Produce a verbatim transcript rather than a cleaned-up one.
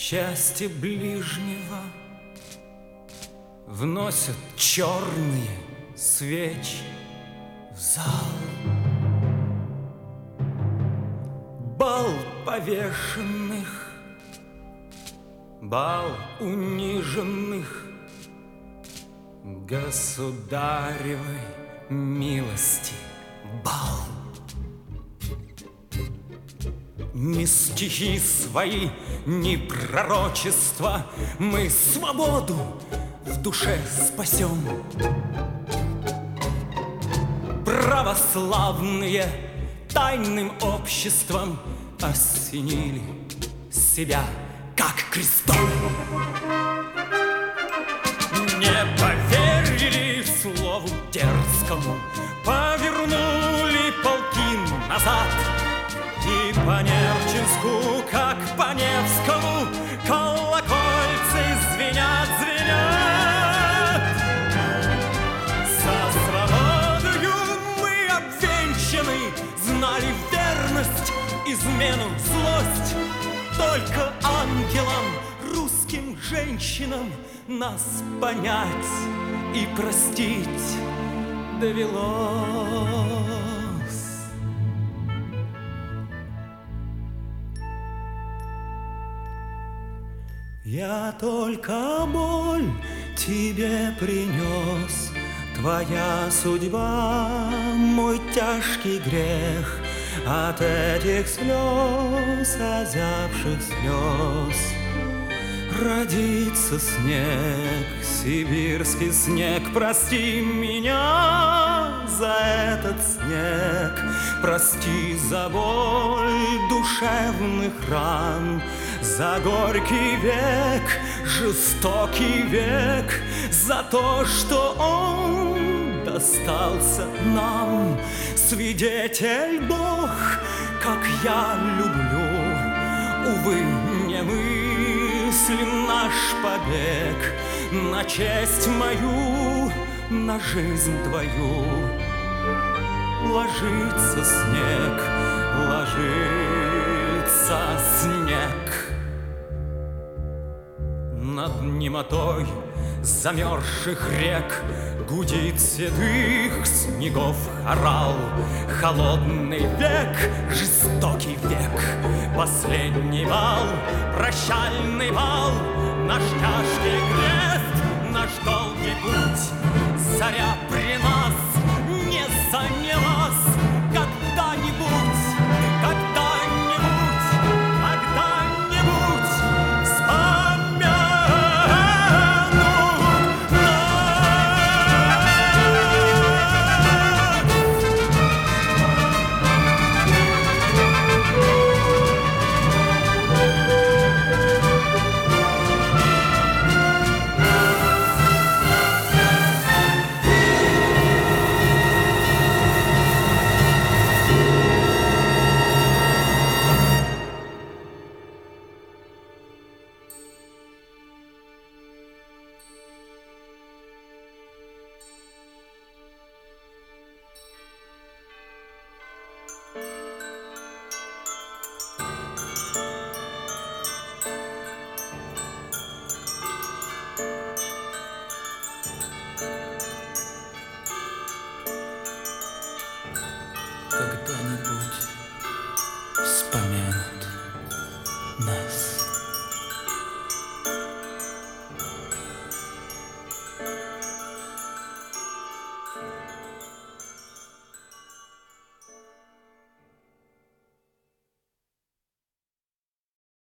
Счастье ближнего вносят черные свечи в зал. Бал повешенных, бал униженных, государевой милости бал. Ни стихи свои, ни пророчества, мы свободу в душе спасем. Православные тайным обществом осенили себя, как крестом. Не поверили слову дерзкому, повернули полки назад. И по Нерчинску, как по Невскому, колокольцы звенят, звенят. За свободою мы обвенчаны, знали верность, измену, злость. Только ангелам, русским женщинам нас понять и простить довелось. Я только боль тебе принес, твоя судьба, мой тяжкий грех. От этих слез, озябших слез, родится снег, сибирский снег. Прости меня за этот снег, прости за боль душевных ран, за горький век, жестокий век, за то, что он достался нам. Свидетель Бог, как я люблю, увы, не мыслим наш побег на честь мою, на жизнь твою. Ложится снег, ложится снег. Над немотой замерзших рек гудит седых снегов хорал. Холодный век, жестокий век, последний бал, прощальный бал. Наш тяжкий крест, наш долгий путь, заря при нас не занялась. Когда-нибудь, когда-нибудь, когда-нибудь вспомнят когда-нибудь вспомянут нас.